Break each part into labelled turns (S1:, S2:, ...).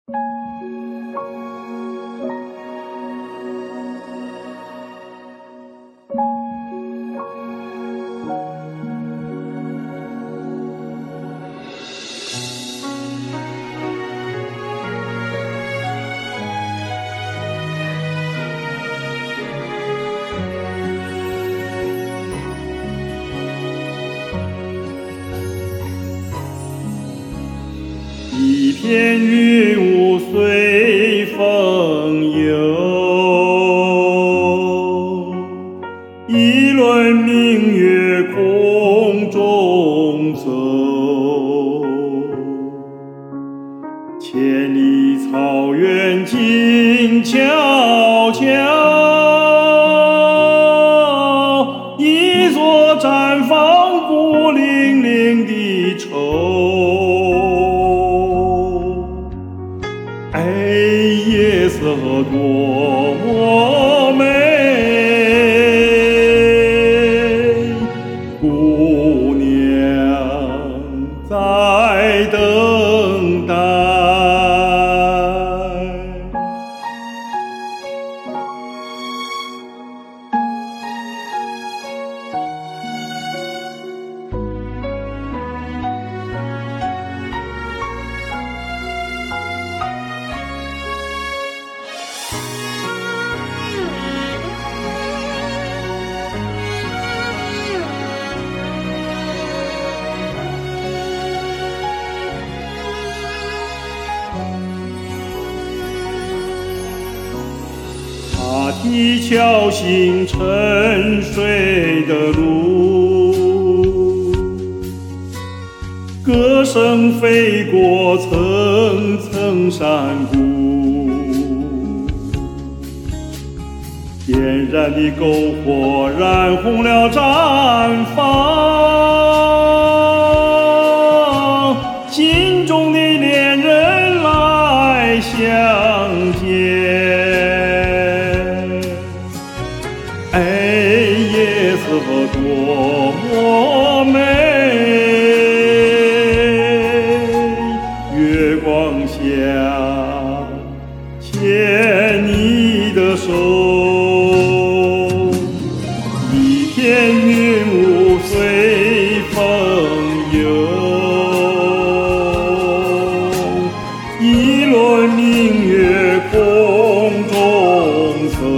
S1: 一片云雾随风游，一轮明月空中走。千里草原静悄悄，一座绽放孤零零的愁。哎，夜色多么美，姑娘在等待。他提桥行沉睡的路，歌声飞过层层山谷，点燃的篝火燃红了毡房，心中的恋人来相见。哎，夜色多么美，月光下牵你的手，一片云雾随风游，一轮明月空中走。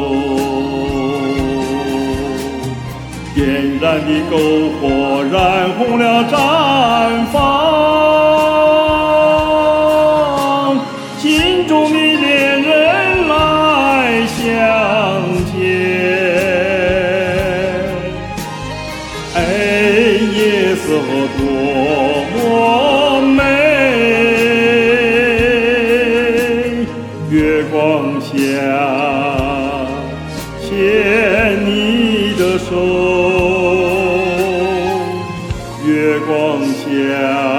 S1: 点燃的篝火燃红了毡房，心中的恋人来相见。哎，夜色多么美，月光下牵你的手，月光下